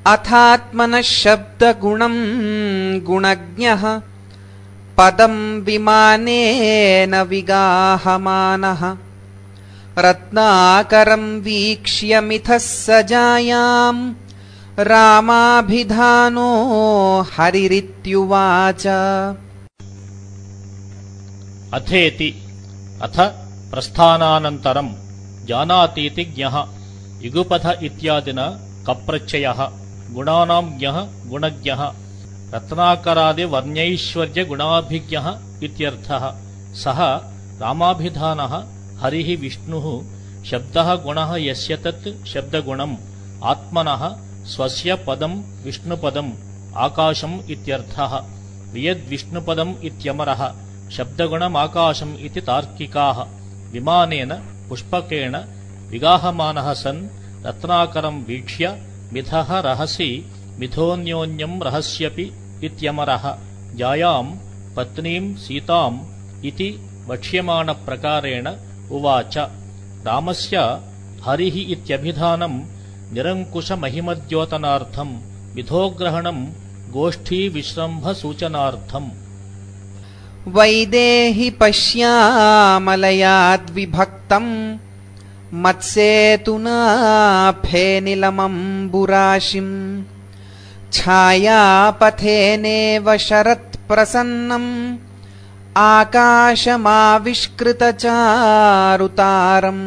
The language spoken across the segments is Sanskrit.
अथात्मनः शब्दगुणं गुणज्ञः पदं विमानेन विगाहमानः रत्नाकरं वीक्ष्य मिथः सजायां रामाभिधानो हरिरित्युवाच। अथेति अथ प्रस्थानानन्तरं जानातीति ज्ञः युगपथ इत्यादिना कप्रत्ययः गुणानां ज्ञः गुणज्ञः रत्नाकरादिवर्ण्यैश्वर्यगुणाभिज्ञः इत्यर्थः। सः रामाभिधानः हरिः विष्णुः शब्दः गुणः यस्य तत् शब्दगुणम् आत्मनः स्वस्य पदं विष्णुपदम् आकाशम् इत्यर्थः। वियद्विष्णुपदम् इत्यमरः शब्दगुणमाकाशम् इति तार्किकाः। विमानेन पुष्पकेण विगाहमानः सन् रत्नाकरं वीक्ष्य मिथः रहसि मिथोऽन्योन्यं रहस्यपि इत्यमरः जायां पत्नीं सीताम् इति वक्ष्यमाणप्रकारेण उवाच। रामस्य हरिः इत्यभिधानं निरङ्कुशमहिमद्योतनार्थं मिथोग्रहणं गोष्ठीविश्रम्भसूचनार्थम्। वैदेहि पश्यामलयाद्विभक्तम् मत्सेतुना फेनिलमम्बुराशिम् छायापथेनेव शरत्प्रसन्नम् आकाशमाविष्कृतचारुतारम्।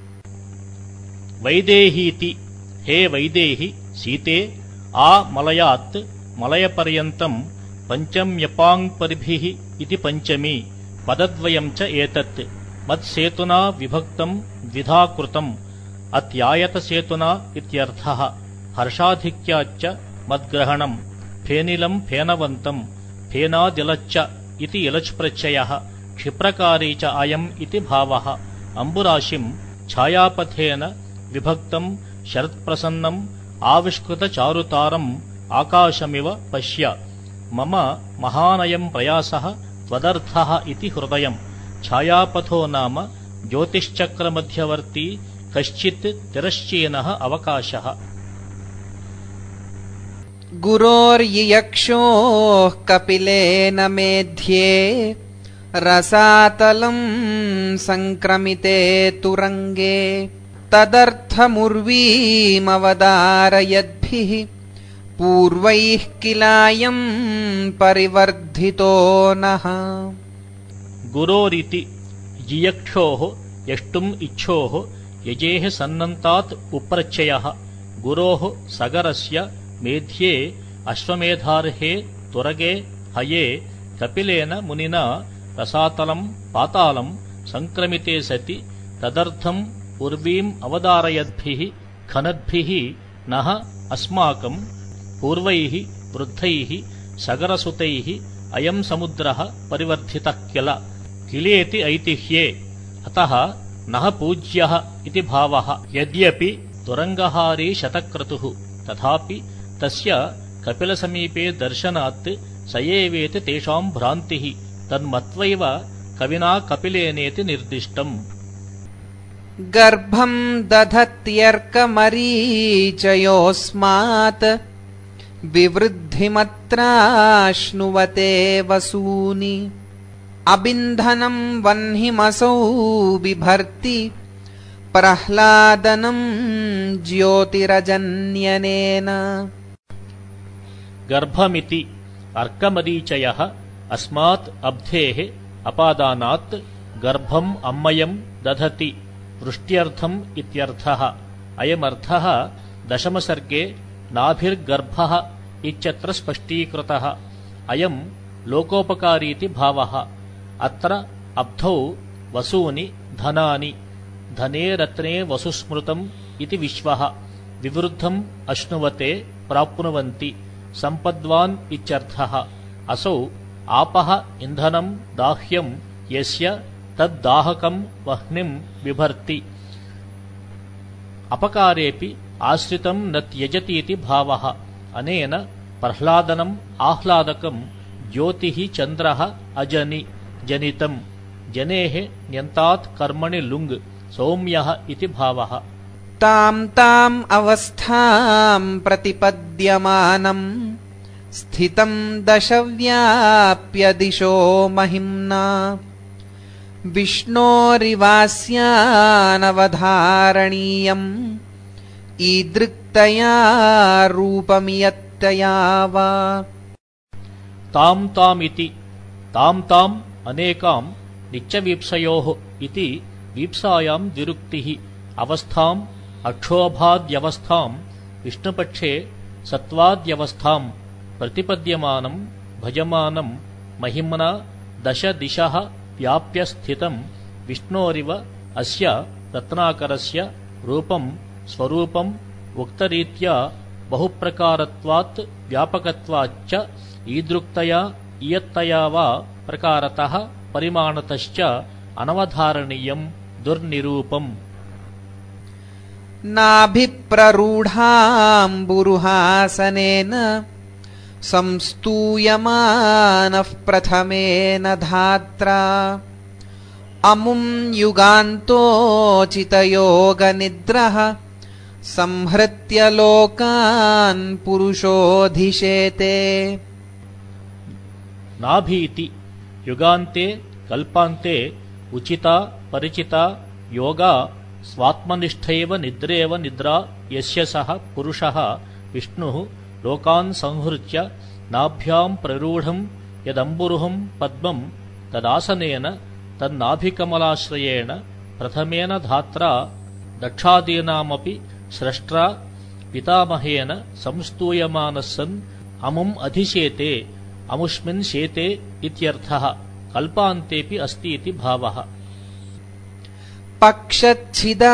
वैदेहीति हे वैदेहि सीते आ मलयात् मलयपर्यन्तं पञ्चम्यपाङ्परिभिः इति पञ्चमी पदद्वयं च एतत् मत्सेतुना विभक्तं द्विधा कृतम् अत्यायतसेतुना इत्यर्थः। हर्षाधिक्याच्च मद्ग्रहणं फेनिलं फेनवन्तं फेनादिलच्च इति इलच् प्रत्ययः क्षिप्रकारी च अयम् इति भावः। अम्बुराशिं छायापथेन विभक्तं शरत्प्रसन्नम् आविष्कृतचारुतारम् आकाशमिव पश्य। मम महानयं प्रयासः त्वदर्थः इति हृदयम्। छायापथो नाम ज्योतिश्चक्रमध्यवर्ती कश्चित् तिरश्चीनः अवकाशः। गुरोर्यियक्षोः कपिलेन मेध्ये रसातलं संक्रमिते तुरंगे तदर्थमुर्वीमवदारयद्भिः पूर्वैः किलायं परिवर्धितो नः। गुरोरिति जियक्षोः यष्टुम् इच्छोः यजेः सन्नन्तात् उप्रत्ययः। गुरोः सगरस्य मेध्ये अश्वमेधार्हे तुरगे हये कपिलेन मुनिना रसातलं पातालं संक्रमिते सति तदर्थम् उर्वीम् अवदारयद्भिः खनद्भिः नः अस्माकं पूर्वैः वृद्धैः सगरसुतैः अयं समुद्रः परिवर्धितः किल। किलेति ऐतिह्ये अतः नः पूज्यः इति भावः। यद्यपि तुरङ्गहारी शतक्रतुः तथापि तस्य कपिलसमीपे दर्शनात् स एवेति तेषां भ्रान्तिः तन्मत्वैव कविना कपिलेनेति निर्दिष्टम्। गर्भं दधत्यर्कमरीचयोऽस्मात् विवृद्धिमत्राश्नुवते वसूनि अबिन्धनं वह्निमसौ बिभर्ति प्रह्लादनं ज्योतिरजन्यनेन। गर्भमिति अर्कमरीचयः अस्मात् अब्धेः अपादानात् गर्भम् अम्मयं दधति वृष्ट्यर्थम् इत्यर्थः। अयमर्थः दशमसर्गे नाभिर्गर्भः इत्यत्र स्पष्टीकृतः। अयं लोकोपकारीति भावः। अत्र अब्धौ वसूनि धनानि धने रत्ने वसुस्मृतम् इति विश्वः। विवृद्धम् अश्नुवते प्राप्नुवन्ति सम्पद्वान् इत्यर्थः। असौ आपः इन्धनं दाह्यं यस्य तद्दाहकं वह्निं बिभर्ति। अपकारेऽपि आश्रितं न त्यजतीति भावः। अनेन प्रह्लादनम् आह्लादकं ज्योतिः चन्द्रः अजनि जनितं जनेः न्यन्तात् कर्मणि लुङ् सौम्यः इति भावः। ताम् ताम् अवस्थाम् प्रतिपद्यमानम् स्थितम् दशव्याप्य दिशो महिम्ना विष्णोरिवास्यानवधारणीयम् ईदृक्तया रूपमियत्तया वा। ताम् ताम् इति ताम् ताम् अनेकाम् नित्यवीप्सयोः इति वीप्सायाम् द्विरुक्तिः अवस्थाम् अक्षोभाद्यवस्थाम् विष्णुपक्षे सत्त्वाद्यवस्थाम् प्रतिपद्यमानम् भजमानम् महिम्ना दश दिशः व्याप्य स्थितम् विष्णोरिव अस्य रत्नाकरस्य रूपम् स्वरूपम् उक्तरीत्या बहुप्रकारत्वात् व्यापकत्वाच्च ईदृक्तया इयत्तया वा प्रकारतः परिमाणतश्च अनवधारणीयम् दुर्निरूपम्। नाभिप्ररूढाम्बुरुहासनेन संस्तूयमानः प्रथमेन धात्रा अमुम् युगान्तोचितयोगनिद्रः संहृत्य लोकान् पुरुषोऽधिशेते। नाभीति युगान्ते कल्पान्ते उचिता परिचिता योगा स्वात्मनिष्ठैव निद्रेव निद्रा यस्य सः पुरुषः विष्णुः लोकान् संहृत्य नाभ्याम् प्ररूढम् यदम्बुरुहम् पद्मम् तदासनेन तन्नाभिकमलाश्रयेण प्रथमेन धात्रा दक्षादीनामपि स्रष्ट्रा पितामहेन संस्तूयमानः सन् अमुम् अधिशेते अमुष्मिन् शेते इत्यर्थः। कल्पान्तेऽपि अस्ति इति भावः। पक्षच्छिदा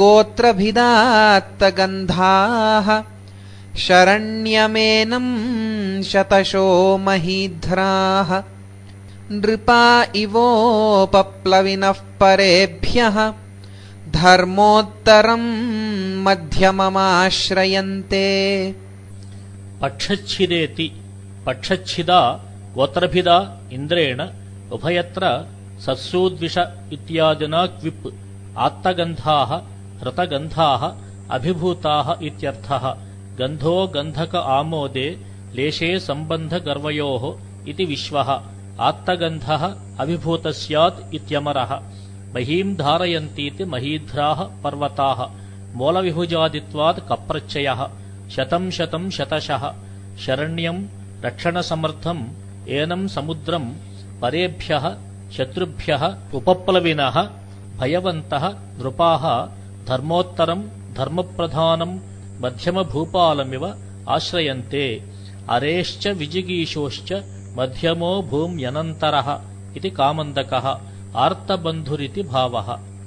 गोत्रभिदात्तगन्धाः शरण्यमेनम् शतशो महीध्राः नृपा इवोपप्लविनः परेभ्यः धर्मोत्तरम् मध्यममाश्रयन्ते। पक्षच्छिदेति पक्षच्छिदा गोत्रभिदा इन्द्रेण उभयत्र सत्सूद्विष इत्यादिना क्विप् आत्तगन्धाः हृतगन्धाः अभिभूताः इत्यर्थः। गन्धो गन्धक आमोदे लेशे सम्बन्धगर्वयोः इति विश्वः। आत्तगन्धः अभिभूतः स्यात् इत्यमरः। महीम् धारयन्तीति महीध्राः पर्वताः। मूलविभुजादित्वात् कप्रत्ययः। शतम् शतम् शतशः शरण्यम् रक्षणसमर्थम् एनम् समुद्रम् परेभ्यः शत्रुभ्यः उपप्लविनः भयवन्तः नृपाः धर्मोत्तरम् धर्मप्रधानम् मध्यमभूपालमिव आश्रयन्ते। अरेश्च विजिगीषोश्च मध्यमो भूम्यनन्तरः इति कामन्दकः। आर्तबन्धुरिति भावः।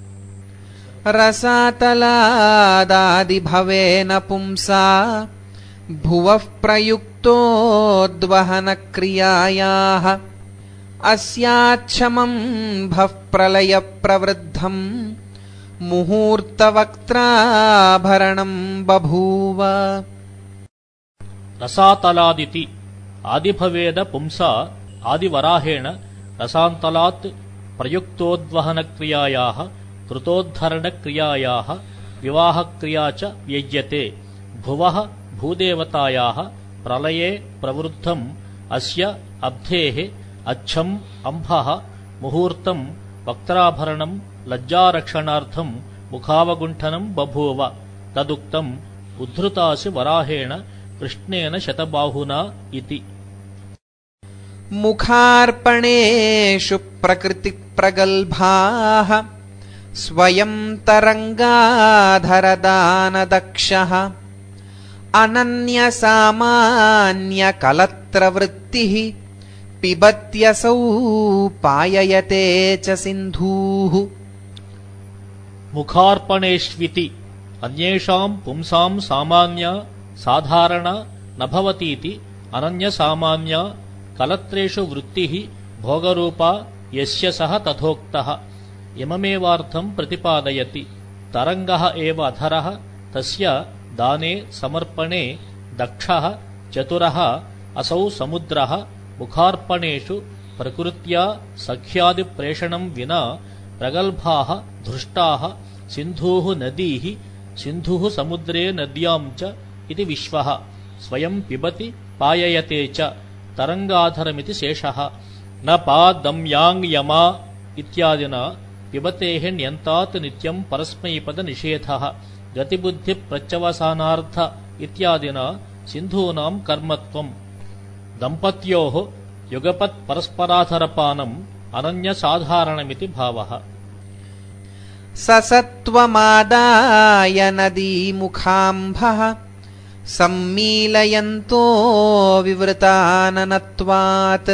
रसातलादादिभवेन पुंसा भुवः प्रयुक्तोद्वहनक्रियायाः अस्याच्छमम् भः प्रलयप्रवृद्धम् मुहूर्तवक्त्राभरणम् बभूव। रसातलादिति आदिभवेद पुंसा आदिवराहेण रसान्तलात् प्रयुक्तोद्वहनक्रियायाः कृतोद्धरणक्रियायाः विवाहक्रिया च व्यज्यते। भुवः भूदेवतायाः प्रलये प्रवृद्धम् अस्य अब्धेः अच्छम् अम्भः मुहूर्तम् वक्त्राभरणम् लज्जारक्षणार्थम् मुखावगुण्ठनम् बभूव। तदुक्तम् उद्धृतासि वराहेण कृष्णेन शतबाहुना इति। मुखार्पणेषु प्रकृतिप्रगल्भाः स्वयं तरङ्गाधरदानदक्षः अनन्यसामान्यकलत्रवृत्तिः पिबत्यसौ पाययते च सिन्धूः। मुखार्पणेष्विति अन्येषाम् पुंसाम् सामान्या साधारणा न भवतीति अनन्यसामान्या कलत्रेषु वृत्तिः भोगरूपा यस्य सः तथोक्तः इममेवार्थम् प्रतिपादयति। तरङ्गः एव अधरः तस्य दाने समर्पणे दक्षः चतुरः असौ समुद्रः। मुखार्पणेषु प्रकृत्या सख्यादिप्रेषणम् विना प्रगल्भाः धृष्टाः सिन्धूः नदीः सिन्धुः समुद्रे नद्यां च इति विश्वः स्वयं पिबति पाययते च तरङ्गाधरमिति शेषः न पादम्याङ् यमा इत्यादिना पिबतेः ण्यन्तात् नित्यं परस्मैपदनिषेधः गतिबुद्धिप्रत्यवसानार्थ इत्यादिना सिन्धूनां कर्मत्वम् दम्पत्योः युगपत्परस्पराधरपानम् अनन्यसाधारणमिति भावः ससत्त्वमादाय नदीमुखाम्भः सम्मीलयन्तो विवृताननत्वात्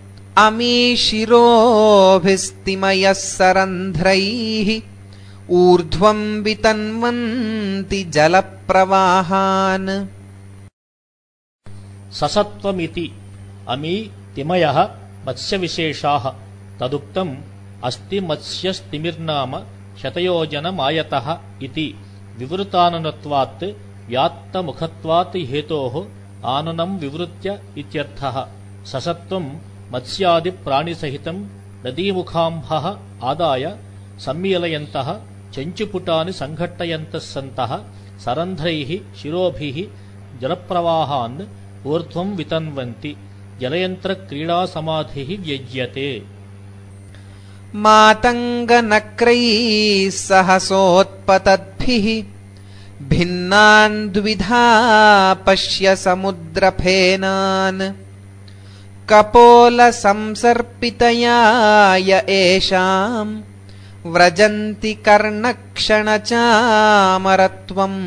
अमीशिरोभिस्तिमयः सरन्ध्रैः ऊर्ध्वं वितन्वन्ति जलप्रवाहान् ससत्त्वमिति अमी तिमयः मत्स्यविशेषाः तदुक्तम् अस्ति मत्स्यस्तिमिर्नाम शतयोजनमायतः इति विवृताननत्वात् व्यात्तमुखत्वात् हेतोः आननं विवृत्य इत्यर्थः ससत्त्वं मत्स्यादिप्राणिसहितं नदीमुखाम्भः आदाय सम्मीलयन्तः चञ्चुपुटानि सङ्घट्टयन्तः सन्तः सरन्ध्रैः शिरोभिः जलप्रवाहान् ऊर्ध्वं वितन्वन्ति जलयन्त्रक्रीडासमाधिः व्यज्यते मातङ्गनक्रैः सहसोत्पतद्भिः भिन्नान् द्विधा पश्य समुद्रफेनान् कपोलसंसर्पितया य एषाम् व्रजन्ति कर्णक्षणचामरत्वम्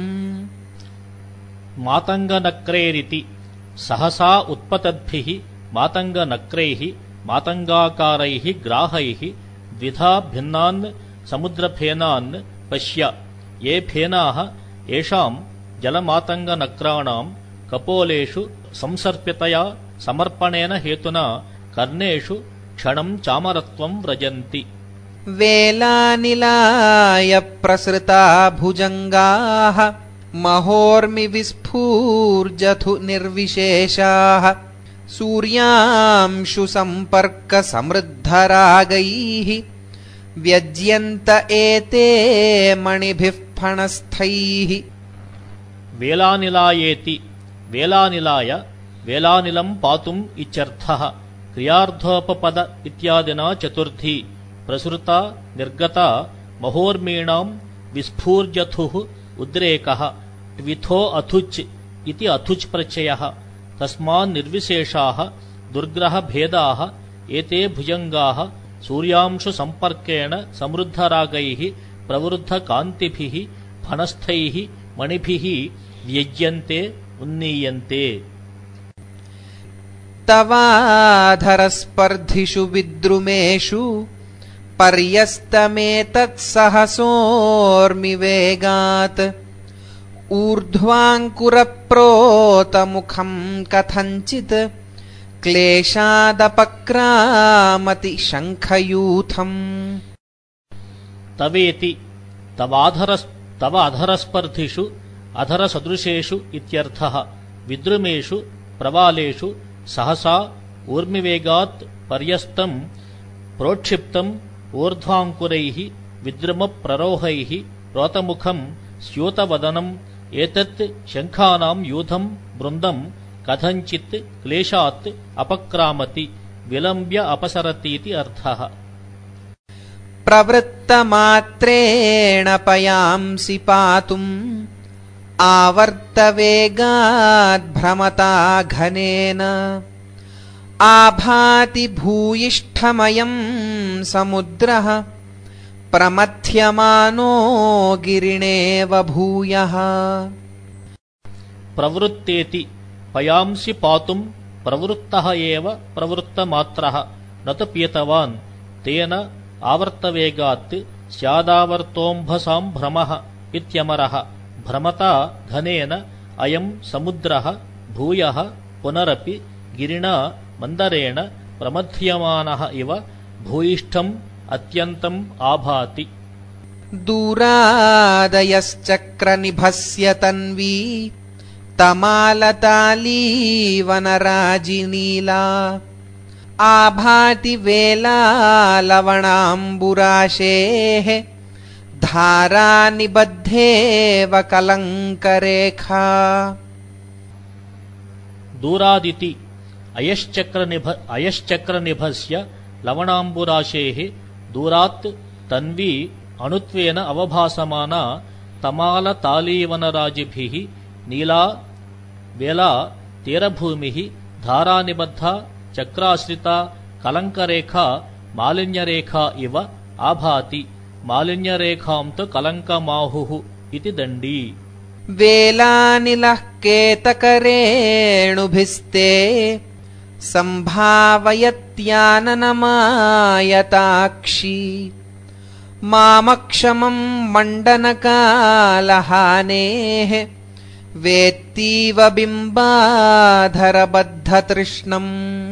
मातङ्गनक्रैरिति सहसा उत्पतद्भिः मातङ्गनक्रैः मातङ्गाकारैः ग्राहैः द्विधा भिन्नान् समुद्रफेनान् पश्य ये फेनाः येषां जलमातङ्गनक्राणां कपोलेषु संसर्पितया समर्पणेन हेतुना कर्णेषु क्षणं चामरत्वं व्रजन्ति वेलानिलाय प्रसृता भुजङ्गाः महोर्मिविस्फूर्जथु निर्विशेषाः सूर्यांशुसम्पर्कसमृद्धरागैः व्यज्यन्त एते मणिभिः फणस्थैः वेलानिलायेति वेलानिलाय वेलानिलं पातुम् इत्यर्थः क्रियार्थोपपद इत्यादिना चतुर्थी प्रसृता निर्गता महोर्मीणां विस्फूर्जथुः उद्रेकः ट्विथो अथुच् इति अथुच् प्रत्ययः तस्मान्निर्विशेषाः दुर्ग्रहभेदाः एते भुजङ्गाः सूर्यांशुसम्पर्केण समृद्धरागैः प्रवृद्धकान्तिभिः फणस्थैः मणिभिः व्यज्यन्ते उन्नीयन्ते तवाधरस्पर्धिषु विद्रुमेषु पर्यस्तमेतत्सहसोर्मिवेगात् ऊर्ध्वाङ्कुरप्रोतमुखम् कथञ्चित् क्लेशादपक्रामति शङ्खयूथम् तवेति तव अधरस्पर्धिषु अधरसदृशेषु इत्यर्थः विद्रुमेषु प्रवालेषु सहसा ऊर्मिवेगात् पर्यस्तं प्रोक्षिप्तम् ऊर्ध्वाङ्कुरैः विद्रुमप्ररोहैः प्रोतमुखम् स्यूतवदनम् एतत् शङ्खानां यूथं वृन्दं कथञ्चित् क्लेशात् अपक्रामति विलम्ब्य अपसरतीति अर्थः प्रवृत्तमात्रेण पयांसि पातुम् आवर्तवेगाद्भ्रमता घनेन आभाति भूयिष्ठमयम् समुद्रः प्रमथ्यमानो गिरिणेव भूयः प्रवृत्तेति पयांसि पातुम् प्रवृत्तः एव प्रवृत्तमात्रः न तु पीतवान् तेन आवर्तवेगात् स्यादावर्तोऽम्भसां भ्रमः इत्यमरः भ्रमता घनेन अयम् समुद्रः भूयः पुनरपि गिरिणा मन्दरेण प्रमथ्यमानः इव भूयिष्ठम् अत्यन्तम् आभाति दूरादयश्चक्रनिभस्य तन्वी तमालतालीवनराजिनीला आभाति वेलालवणाम्बुराशेः धारानिबद्धेव कलङ्करेखा दूरादिति अयश्चक्रनिभस्य लवणाम्बुराशेः दूरात् तन्वी अणुत्वेन अवभासमाना तमालतालीवनराजिभिः नीला वेला तीरभूमिः धारानिबद्धा चक्राश्रिता कलङ्करेखा मालिन्यरेखा इव आभाति मालिन्यरेखां तु कलङ्कमाहुः इति दण्डी वेलानिलः केतकरेणुभिस्ते सम्भावयत्याननमायताक्षी मामक्षमम् मण्डनकालहानेः वेत्तीव बिम्बाधरबद्धतृष्णम्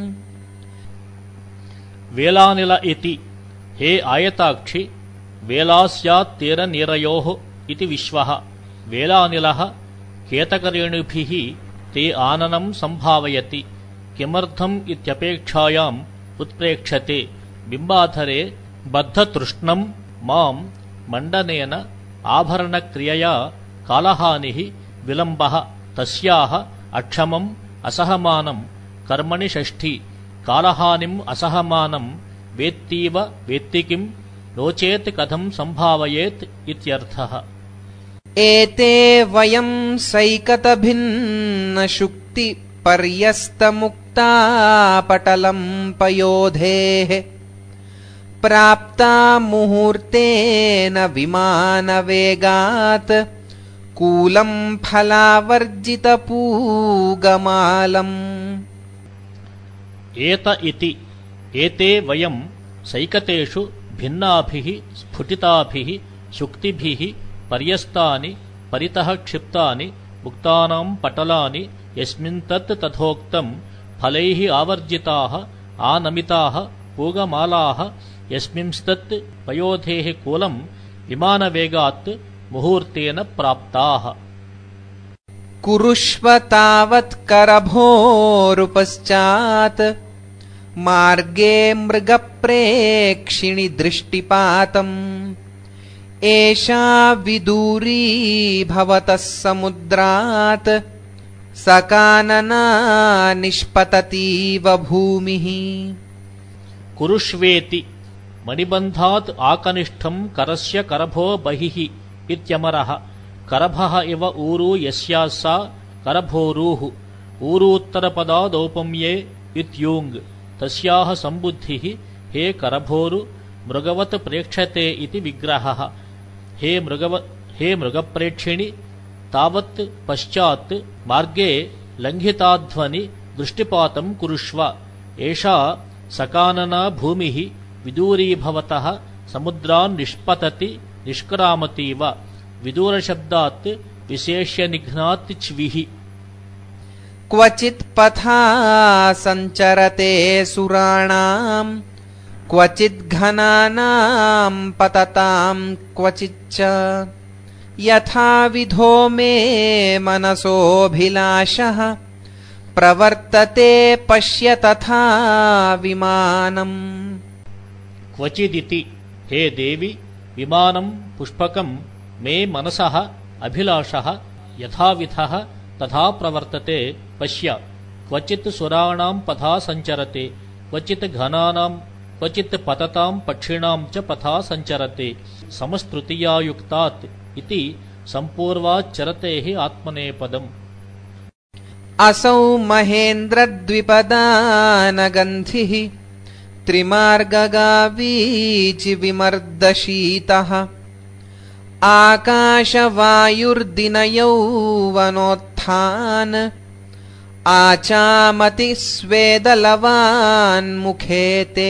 वेलानिल इति हे आयताक्षि वेला स्यात् तीरनीरयोः इति विश्वः वेलानिलः केतकरेणुभिः ते आननं सम्भावयति किमर्थम् इत्यपेक्षायाम् उत्प्रेक्षते बिम्बाधरे बद्धतृष्णं माम् मण्डनेन आभरणक्रियया कालहानिः विलम्बः तस्याः अक्षमम् असहमानं कर्मणि षष्ठी कालहानिम् असहमानं वेत्तीव वेत्ति किम् नो चेत् कथम् सम्भावयेत् इत्यर्थः एते वयम् सैकतभिन्नशुक्तिपर्यस्तमुक्तापटलम् पयोधेः प्राप्ता मुहूर्तेन विमानवेगात् कूलम् फलावर्जितपूगमालम् एत इति एते वयम् सैकतेषु भिन्नाभिः स्फुटिताभिः शुक्तिभिः पर्यस्तानि परितः क्षिप्तानि मुक्तानां पटलानि यस्मिन् तत् तथोक्तम् फलैः आवर्जिताः आनमिताः पूगमालाः यस्मिंस्तत् पयोधेः कूलम् विमानवेगात् मुहूर्तेन प्राप्ताः कुरुष्व तावत् करभोरुपश्चात् मार्गे मृगप्रेक्षिणि दृष्टिपातम् एषा विदूरी भवतः समुद्रात् सकानना निष्पततीव भूमिः कुरुष्वेति मणिबन्धात् आकनिष्ठम् करस्य करभो बहिः इत्यमरः करभः इव ऊरू यस्याः सा करभोरूः ऊरूत्तरपदादौपम्ये इत्यूङ् तस्याः सम्बुद्धिः हे करभोरु मृगवत् प्रेक्षते इति विग्रहः हे मृगप्रेक्षिणि तावत् पश्चात् मार्गे लङ्घिताध्वनि दृष्टिपातं कुरुष्व एषा सकानना भूमिः विदूरीभवतः समुद्रान् निष्पतति निष्क्रामतीव विदूरशब्दात् विशेष्यनिघ्नात् च्विः क्वचित् पथा सञ्चरते सुराणाम् क्वचित् घनानाम् पतताम् क्वचिच्च यथाविधो मे मनसोऽभिलाषः प्रवर्तते पश्य तथा विमानम् क्वचिदिति हे देवि विमानं पुष्पकं मे मनसः अभिलाषः यथाविधः तथा प्रवर्तते पश्य क्वचित् सुराणां पथा सञ्चरते क्वचित् घनानां क्वचित् पततां पक्षिणां च पथा सञ्चरते समस्तृतीया युक्तात् इति सम्पूर्वाच्चरतेः आत्मनेपदम् असौ महेन्द्रद्विपदानगन्धिः त्रिमार्गगावीचिविमर्दशीतः आकाशवायुर्दिनयौवनोत्थान् आचामति स्वेदलवान्मुखे ते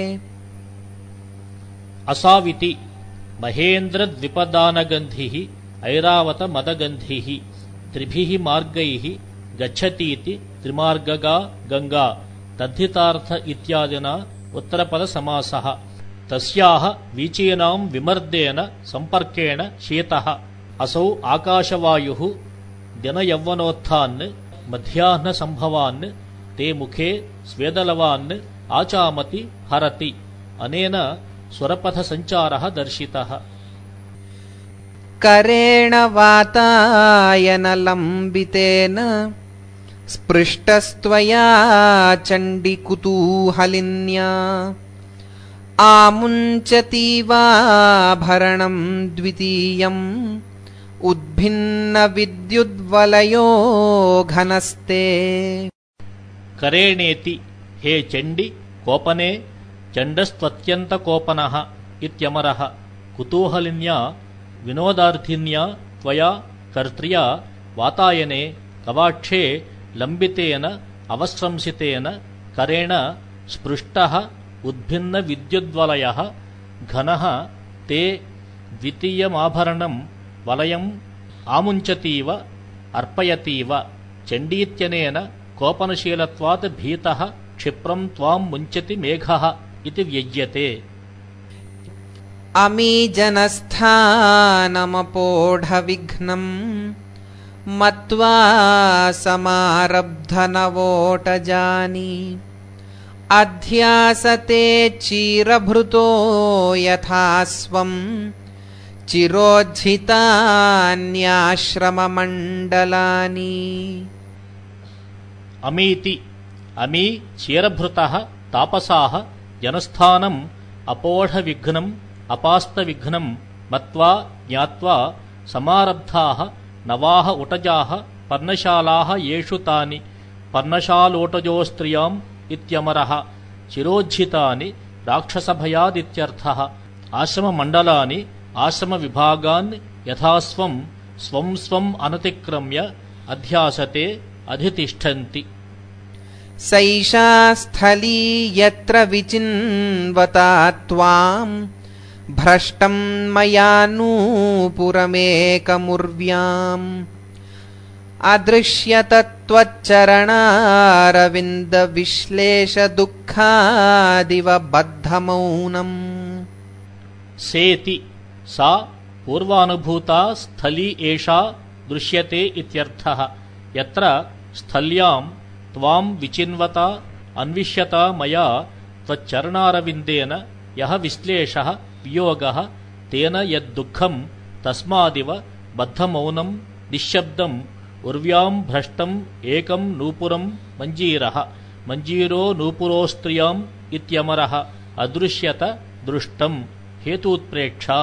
असाविति महेन्द्रद्विपदानगन्धिः ऐरावतमदगन्धिः त्रिभिः मार्गैः गच्छतीति त्रिमार्गगा गंगा तद्धितार्थ इत्यादिना उत्तरपदसमासः तस्याः वीचीनां विमर्देन सम्पर्केण शीतः असौ आकाशवायुः दिनयौवनोत्थान् मध्याह्नसम्भवान् ते मुखे स्वेदलवान् आचामति हरति अनेन स्वरपथसञ्चारः दर्शितः करेण वातायनलम्बितेन स्पृष्टस्त्वया चण्डिकुतूहलिन्या आमुञ्चतीवाभरणं द्वितीयम् उद्भिन्नविद्युद्वलयो घनस्ते। करेणेति हे चण्डि कोपने चण्डस्त्वत्यन्तकोपनः इत्यमरः कुतूहलिन्या विनोदार्थिन्या त्वया कर्त्र्या वातायने गवाक्षे लम्बितेन अवस्रंसितेन करेण स्पृष्टः उद्भिन्नविद्युद्वलयः घनः ते द्वितीयमाभरणं वलयम् आमुञ्चतीव अर्पयतीव। चण्डीत्यनेन कोपनशीलत्वात् भीतः क्षिप्रं त्वां मुञ्चति मेघः इति व्यज्यते। अमीजनस्थानमपोढविघ्नं मत्वा समारब्धनवोटजानि अध्यासते चीरभृतो यथा स्वं चिरोज्झितान्याश्रममण्डलानि। अमीति अमी चीरभृतः तापसाः जनस्थानम् अपोढविघ्नम् अपास्तविघ्नं मत्वा ज्ञात्वा समारब्धाः नवाः उटजाः पर्णशालाः येषु तानि पर्णशालोटजोस्त्रियाम् इत्यमरः चिरोज्झितानि राक्षसभयादित्यर्थः। आश्रममण्डलानि आश्रमविभागान् यथास्वं स्वं स्वम् अनतिक्रम्य अध्यासते अधितिष्ठन्ति। सैषा स्थली यत्र विचिन्वता त्वाम् भ्रष्टं मया नूपुरमेकमुर्व्याम् अदृश्यतत्त्वच्चरणारविन्दविश्लेषदुःखादिव बद्धमौनम्। सेति सा पूर्वानुभूता स्थली एषा दृश्यते इत्यर्थः। यत्र स्थल्यां त्वां विचिन्वता अन्विष्यता मया त्वच्चरणारविन्देन यः विश्लेषः वियोगः तेन यद्दुःखं तस्मादिव बद्धमौनं निःशब्दम् उर्व्यां भ्रष्टम् एकं नूपुरं मञ्जीरः मञ्जीरो नूपुरोस्त्रियाम् इत्यमरः अदृश्यत दृष्टम् हेतूत्प्रेक्षा।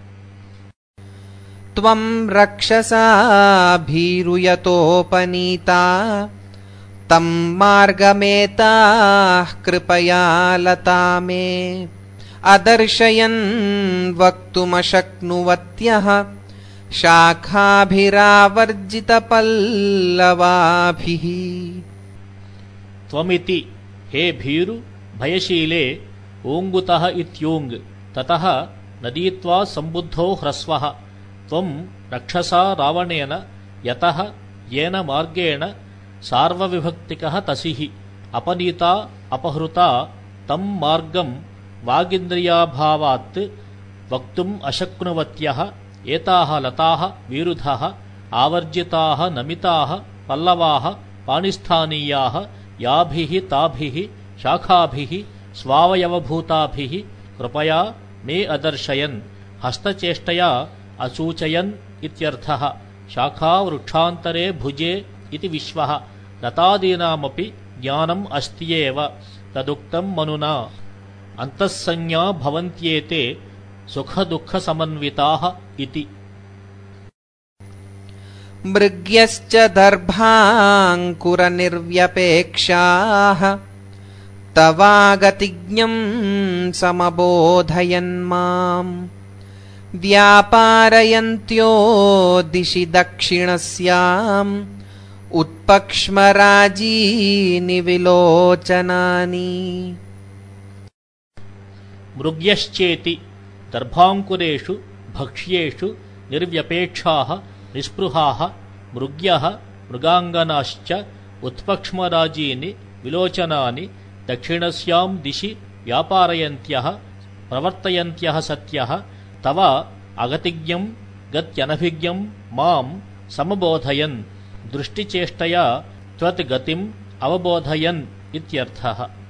त्वं रक्षसा भीरुयतोपनीता तं मार्गमेताः कृपया लता मे अदर्शयन् वक्तुमशक्नुवत्यः शाखाभिरावर्जितपल्लवाभिः। त्वमिति हे भीरु भयशीले ओङ्गुतः इत्योङ् ततः नदीत्वा सम्बुद्धो ह्रस्वः। त्वं रक्षसा रावणेन यतः येन मार्गेण सार्वविभक्तिकः तसिः अपनीता अपहृता तं मार्गं वागिन्द्रियाभावात् वक्तुम् अशक्नुवत्यः। एताः लताः विरुधः आवर्जिताः नमिताः पल्लवाः पाणिस्थानीयाः याभिः ताभिः शाखाभिः स्वावयवभूताभिः कृपया मे अदर्शयन् हस्तचेष्टया असूचयन् इत्यर्थः। शाखावृक्षान्तरे भुजे इति विश्वः लतादीनामपि ज्ञानम् अस्त्येव तदुक्तं मनुना। अन्तःसंज्ञा भवन्त्येते सुखदुःखसमन्विताः इति। मृग्यश्च दर्भाङ्कुरनिर्व्यपेक्षाः तवागतिज्ञं समबोधयन्माम् व्यापारयन्त्यो दिशि दक्षिणस्याम् उत्पक्ष्मराजीनि विलोचनानि। मृग्यश्चेति दर्भाङ्कुरेषु भक्ष्येषु निर्व्यपेक्षाः निस्पृहाः मृग्यः मृगाङ्गनाश्च उत्पक्ष्मराजीनि विलोचनानि दक्षिणस्यां दिशि व्यापारयन्त्यः प्रवर्तयन्त्यः सत्यः तव अगतिज्ञं गत्यनभिज्ञं मां समबोधयन् दृष्टिचेष्टया त्वत् गतिम् अवबोधयन् इत्यर्थः।